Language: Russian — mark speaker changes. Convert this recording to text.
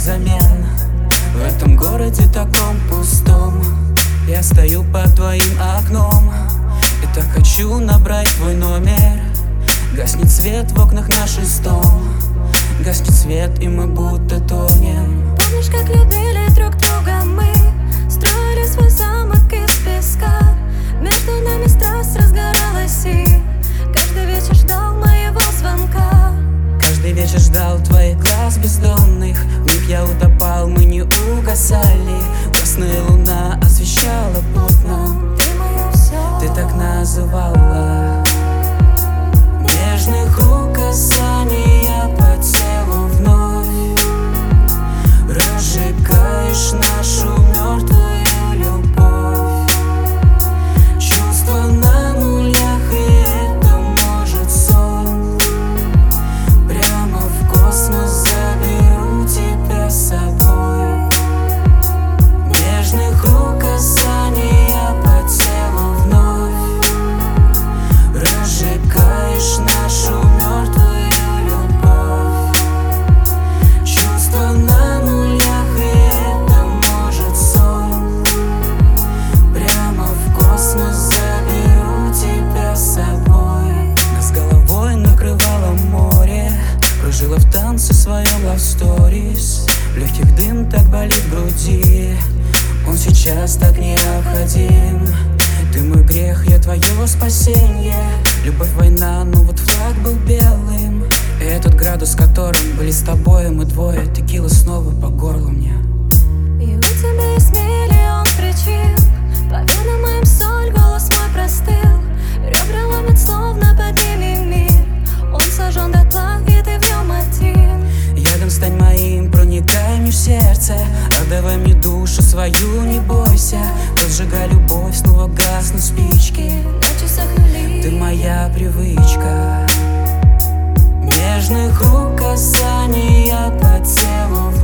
Speaker 1: взамен. В этом городе таком пустом я стою под твоим окном и так хочу набрать твой номер. Гаснет свет в окнах на 6-м, гаснет свет, и мы будто тонем.
Speaker 2: Помнишь, как любили друг друга мы? Строили свой замок из песка. Между нами страсть разгоралась, и каждый вечер ждал моего звонка.
Speaker 1: Каждый вечер ждал твоих глаз бездонных. В них я утопал, мы не угасали. Красная луна освещала путь нам.
Speaker 2: Ты мое все.
Speaker 1: Ты так называла. Нежных рук касания по телу вновь разжигаешь нашу мертвую любовь. Чувства на нулях, и это может сон. Прямо в космос заберу тебя с собой. Нежных рук касания по телу вновь разжигаешь нашу мертвую любовь. Чувства на нулях, и это может сон. Прямо в космос заберу тебя с собой. Нас головой накрывало море, кружила в танце в своем love stories. В легких дым так болит в груди, он сейчас так необходим. Ты мой грех, я твое спасенье. Любовь, война, ну вот флаг был белым. И этот градус, в котором были с тобой мы двое. Текила снова по горлу мне.
Speaker 2: И у тебя есть миллион причин. По венам моим соль, голос мой простыл. Ребра ломят, словно под ними мир. Он сожжен дотла, и ты в нем один.
Speaker 1: Ядом стань моим, проникай мне в сердце. Отдавай мне душу свою, не бойся. Разжигай любовь, снова гаснут спички.
Speaker 2: На часах нули.
Speaker 1: Ты моя привычка. Нежных рук касания по телу